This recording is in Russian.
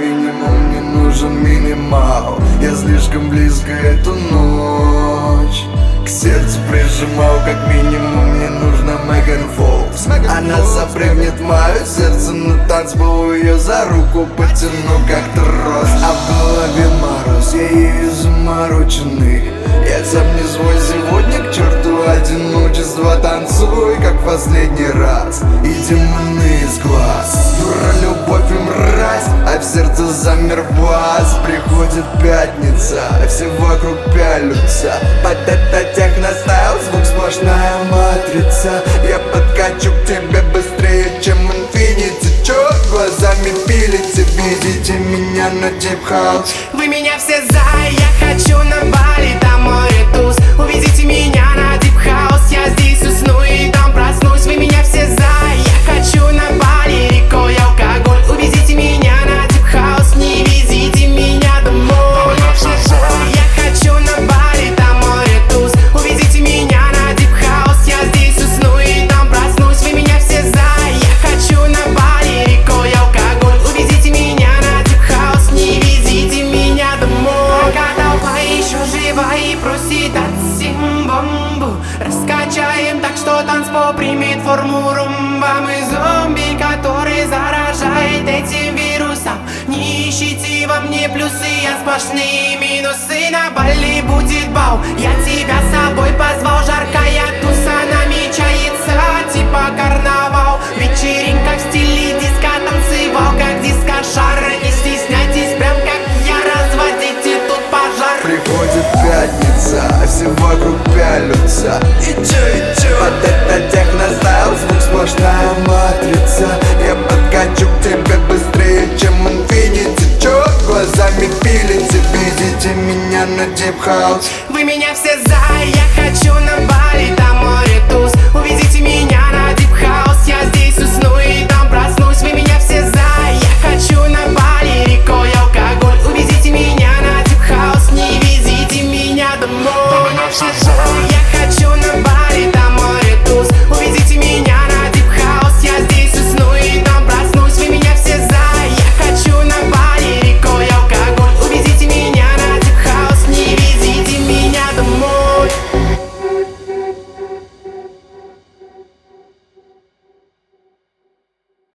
минимум, не нужен минимал. Я слишком близко эту ночь к сердцу прижимал, как минимум мне нужна Меган Фокс. Она запрыгнет в мое сердце на танцпол, ее за руку потяну как трос. А в голове мороз, я ею замороченный. Я сам не свой сегодня, к черту одиночество. Танцуй, как в последний раз, и демоны из глаз. Дура, любовь и мразь, а в сердце замер бас. Приходит пятница, все вокруг пялются. Под это техностайл, звук сплошная матрица. Я подкачу к тебе быстрее, чем Infinity. Чё глазами пилите, видите меня на Deep House? Вы меня все за, я хочу на Бали, там море туз. Увезите меня на Deep House, я здесь усну и там проснусь. Вы меня все за, я хочу на Бали, рекой алкоголь. Увезите меня на Deep House, не везите меня домой. Вы меня все за, я хочу на Бали, там море туз. Увезите меня на Deep House, я здесь усну и там проснусь. Вы меня все за, я хочу на Бали, рекой алкоголь. Увезите меня на Deep House, не везите меня домой. Пока толпа еще жива и просит от симбомбу, раскачаем так, что танцпол примет форму румба. Мы зомби, который заражает этим вирусом. Не ищите во мне плюсы, я сплошные минусы. На Бали будет бал, я тебя с собой позвал. Жаркая туса намечается, типа карнавал. Вечеринка в стиле диска, танцевал как дискошар. Не стесняйтесь, прям как я, разводите тут пожар. Приходит пятница, все вокруг пялются. И чё? Под это техностайл, звук сплошная матрица. Я подкачу к тебе быстрее, чем Infinity. Чё глазами пилите, видите меня на Deep House? Вы меня все за, я хочу на Бали.